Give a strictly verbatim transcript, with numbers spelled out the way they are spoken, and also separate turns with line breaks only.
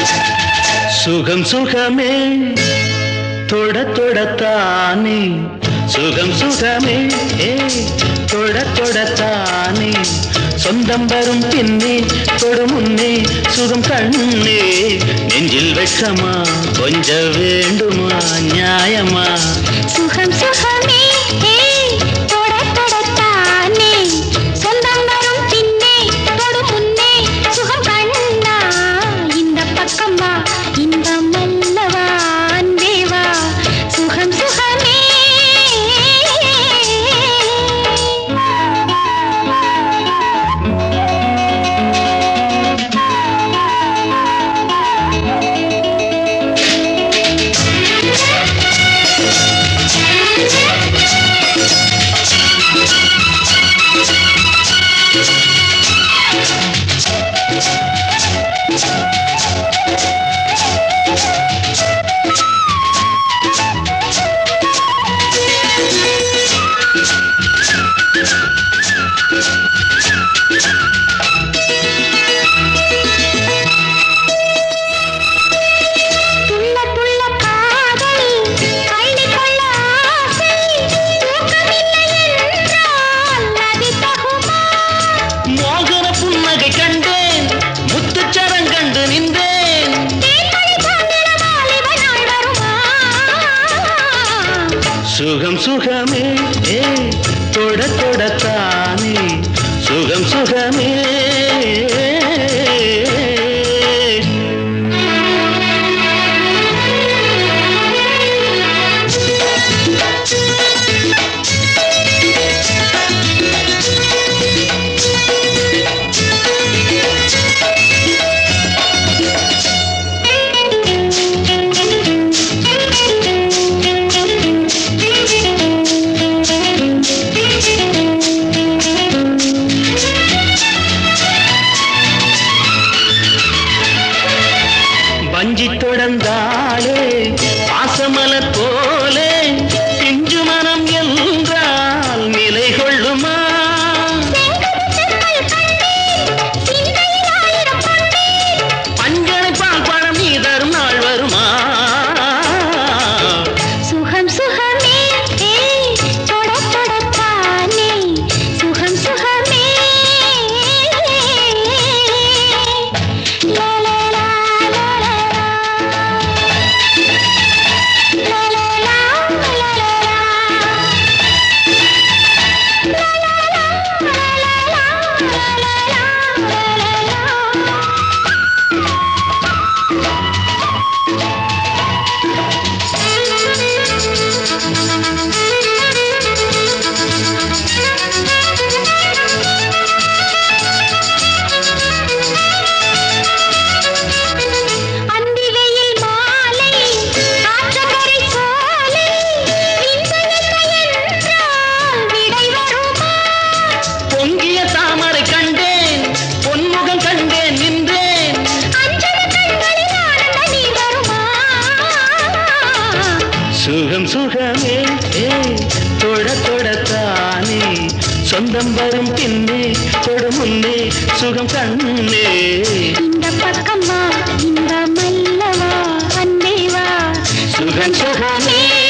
சுகம் சுகமே தொட தொடத்தானே சுகம் சுகமே ஏ தொட தொடத்தானே சொந்தம் வரும் பின்னே தொடு முன்னே சுகம் கண்ணே நெஞ்சில் வெட்கமா கொஞ்ச வேண்டுமா நியாயமா
சுகம் சுகமே தொட தொடத்தானே சொந்தம் வரும் பின்னே தொடு முன்னே சுகம் கண்ணா இந்த பக்கம் வா இன்பம் அல்லவா அன்பே வா சுகம் சுகமே
சுகம் சுகமே ஏ தொட தொடத்தானே சுகம் சுகமே வஞ்சி தொடர்ந்தாலே பாசமலர் போலே பிஞ்சு மனம் என்றால் நிலை கொள்ளுமா பஞ்சனை பால் பழம் நீ தரும் நாள் வருமா
சுகம் சுகமே தொட தொடத்தானே சுகம் சுகமே
சுகம் சுகமே ஏ தொட தொடத்தானே சொந்தம் வரும் பின்னே தொடு முன்னே சுகம் கண்ணே
இந்த பக்கமா இன்பம் அல்லவா அன்பே வா
சுகம் சுகமே